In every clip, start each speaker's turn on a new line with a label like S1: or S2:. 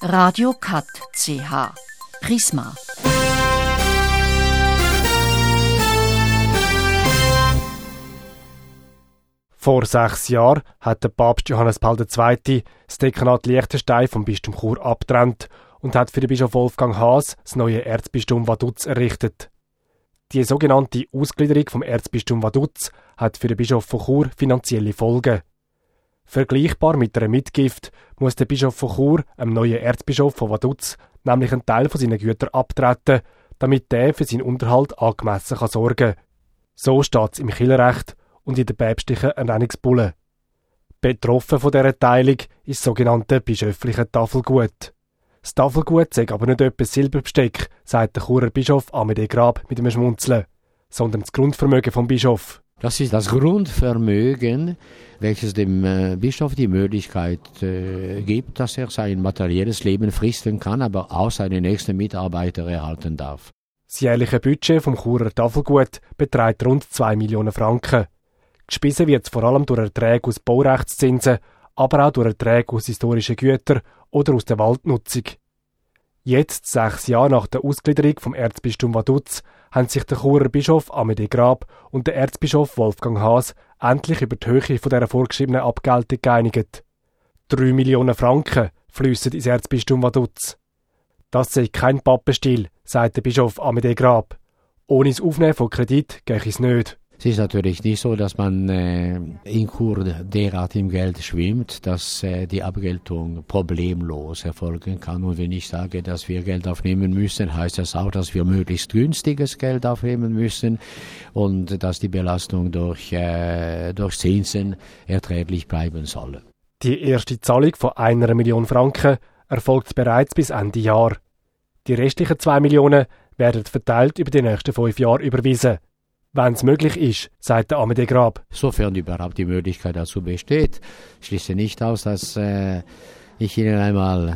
S1: Radio Cat CH. Prisma.
S2: Vor 6 Jahren hat der Papst Johannes Paul II. Das Dekanat Liechtenstein vom Bistum Chur abgetrennt und hat für den Bischof Wolfgang Haas das neue Erzbistum Vaduz errichtet. Die sogenannte Ausgliederung vom Erzbistum Vaduz hat für den Bischof von Chur finanzielle Folgen. Vergleichbar mit einer Mitgift muss der Bischof von Chur, dem neuen Erzbischof von Vaduz, nämlich einen Teil von seinen Gütern abtreten, damit der für seinen Unterhalt angemessen sorgen kann. So steht es im Kirchenrecht und in der päpstlichen Ernennungsbulle. Betroffen von dieser Teilung ist das sogenannte bischöfliche Tafelgut. Das Tafelgut sei aber nicht etwas Silberbesteck, sagt der Churer Bischof Amédée Grab mit einem Schmunzeln, sondern das Grundvermögen vom Bischof.
S3: Das ist das Grundvermögen, welches dem Bischof die Möglichkeit gibt, dass er sein materielles Leben fristen kann, aber auch seine nächsten Mitarbeiter erhalten darf.
S2: Das jährliche Budget vom Churer Tafelgut beträgt rund 2 Millionen Franken. Gespeisen wird es vor allem durch Erträge aus Baurechtszinsen, aber auch durch Erträge aus historischen Gütern oder aus der Waldnutzung. Jetzt, 6 Jahre nach der Ausgliederung vom Erzbistum Vaduz, haben sich der Churer Bischof Amédée Grab und der Erzbischof Wolfgang Haas endlich über die Höhe von dieser vorgeschriebenen Abgeltung geeinigt. 3 Millionen Franken fliessen ins Erzbistum Vaduz. Das sei kein Pappenstiel, sagt der Bischof Amédée Grab. Ohne das Aufnehmen von Kredit gehe es nicht.
S3: Es ist natürlich nicht so, dass man in Chur derart im Geld schwimmt, dass die Abgeltung problemlos erfolgen kann. Und wenn ich sage, dass wir Geld aufnehmen müssen, heißt das auch, dass wir möglichst günstiges Geld aufnehmen müssen und dass die Belastung durch Zinsen erträglich bleiben soll.
S2: Die erste Zahlung von 1 Million Franken erfolgt bereits bis Ende Jahr. Die restlichen 2 Millionen werden verteilt über die nächsten 5 Jahre überwiesen. Wenn es möglich ist, sagt der Amédée Grab.
S3: Sofern überhaupt die Möglichkeit dazu besteht, schließe nicht aus, dass ich Ihnen einmal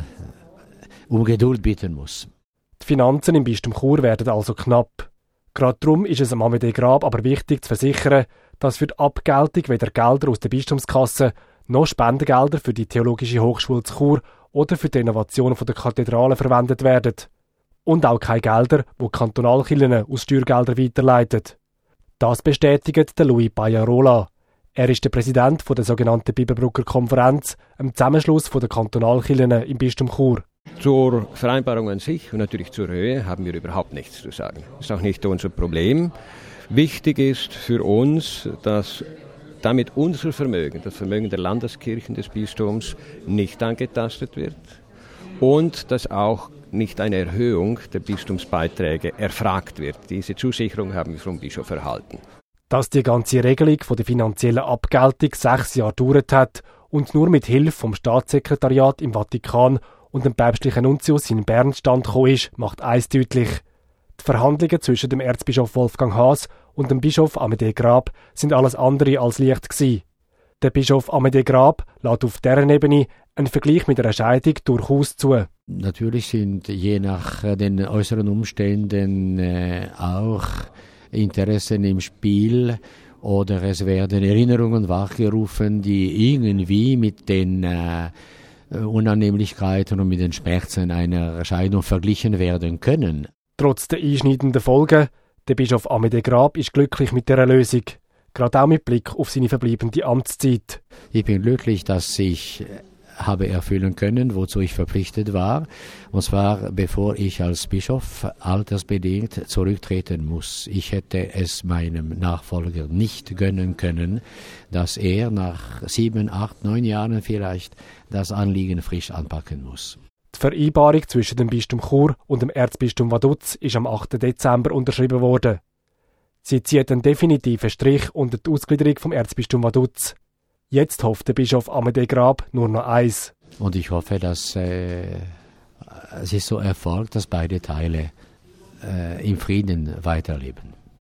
S3: um Geduld bitten muss.
S2: Die Finanzen im Bistum Chur werden also knapp. Gerade darum ist es am Amédée Grab aber wichtig zu versichern, dass für die Abgeltung weder Gelder aus der Bistumskasse noch Spendengelder für die Theologische Hochschule zu Chur oder für die Renovation der Kathedrale verwendet werden. Und auch keine Gelder, die Kantonalkirchen aus Steuergeldern weiterleiten. Das bestätigt der Louis Pagliarola. Er ist der Präsident der sogenannten Bibelbrücker Konferenz, einem Zusammenschluss der Kantonalkirchen im Bistum Chur.
S4: Zur Vereinbarung an sich und natürlich zur Höhe haben wir überhaupt nichts zu sagen. Das ist auch nicht unser Problem. Wichtig ist für uns, dass damit unser Vermögen, das Vermögen der Landeskirchen des Bistums, nicht angetastet wird und dass auch nicht eine Erhöhung der Bistumsbeiträge erfragt wird. Diese Zusicherung haben wir vom Bischof erhalten.
S2: Dass die ganze Regelung von der finanziellen Abgeltung 6 Jahre gedauert hat und nur mit Hilfe vom Staatssekretariat im Vatikan und dem päpstlichen Nuntius in Bern stand gekommen ist, macht eins deutlich. Die Verhandlungen zwischen dem Erzbischof Wolfgang Haas und dem Bischof Amédée Grab sind alles andere als leicht gewesen. Der Bischof Amédée Grab lässt auf dieser Ebene einen Vergleich mit einer Scheidung durchaus zu.
S3: Natürlich sind je nach den äußeren Umständen auch Interessen im Spiel oder es werden Erinnerungen wachgerufen, die irgendwie mit den Unannehmlichkeiten und mit den Schmerzen einer Scheidung verglichen werden können.
S2: Trotz der einschneidenden Folgen, der Bischof Amédée Grab ist glücklich mit dieser Lösung. Gerade auch mit Blick auf seine verbleibende Amtszeit.
S3: Ich bin glücklich, dass ich habe erfüllen können, wozu ich verpflichtet war. Und zwar, bevor ich als Bischof altersbedingt zurücktreten muss. Ich hätte es meinem Nachfolger nicht gönnen können, dass er nach 7, 8, 9 Jahren vielleicht das Anliegen frisch anpacken muss.
S2: Die Vereinbarung zwischen dem Bistum Chur und dem Erzbistum Vaduz ist am 8. Dezember unterschrieben worden. Sie zieht einen definitiven Strich unter die Ausgliederung vom Erzbistum Vaduz. Jetzt hofft der Bischof Amédée Grab nur noch eins.
S3: Und ich hoffe, dass es ist so erfolgt, dass beide Teile im Frieden weiterleben.